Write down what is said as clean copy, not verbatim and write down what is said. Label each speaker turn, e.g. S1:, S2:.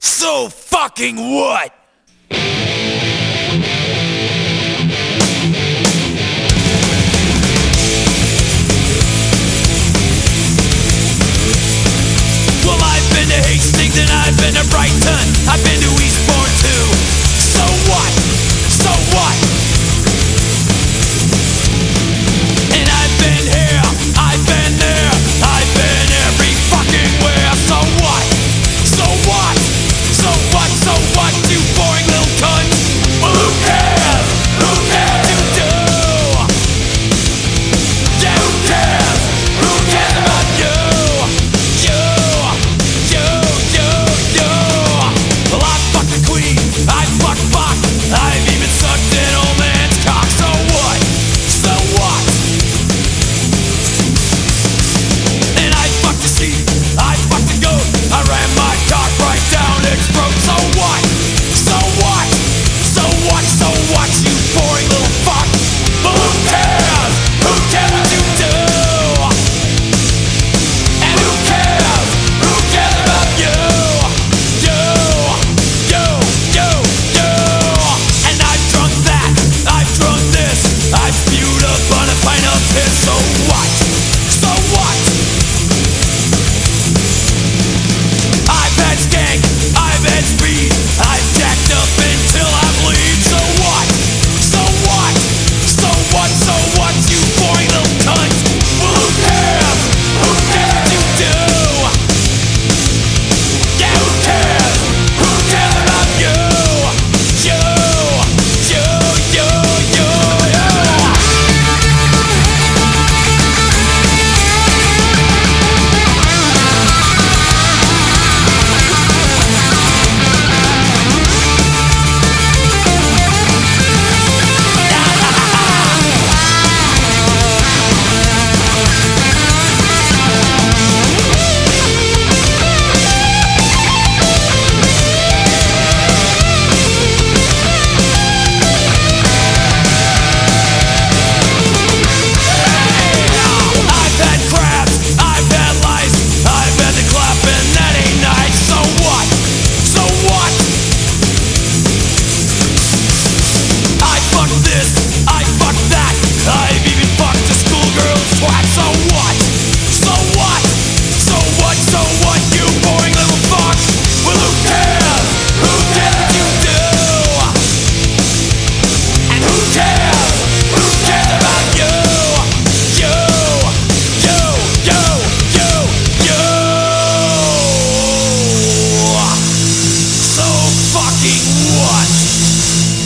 S1: So fucking what? Well, I've been to Hastings and I've been to Brighton. I've been to Eastbourne too. So what? So what? And I've been here, I've been there, I've been every fucking where. So what? So what? So what? So what? You boring little cunt. Well, who cares? Who cares? You do. Yeah, who cares? Who cares about you? Well, I fucked the queen, I fucked Bach, I've even sucked an old man's cock. So what? So what? And I fucked the sheep, I fucked the goat, I ran my cock right down its throat. So what? So what? So what? So what? You boring little fuck. But who cares? Who cares what you do? And who cares? Who cares about you? And I've drunk that, I've drunk this, I've spewed up on a pint of piss. So what? So what? I've had skank, I've had speed, I've jacked up until I bleed. So what? So what? So what? So what? You boring little cunt. Well, who cares? Who cares what you do? Yeah, who cares? Who cares about you? I've had crabs, I've had lice, I've had the clap and that ain't nice. So what? So what? I fucked this, I fucked that, I've even fucked a schoolgirl's twat. So what? So what? So what? So what? You boring little fuck. Well, who cares? Who cares what you do? And who cares? Who cares about you? So fucking what?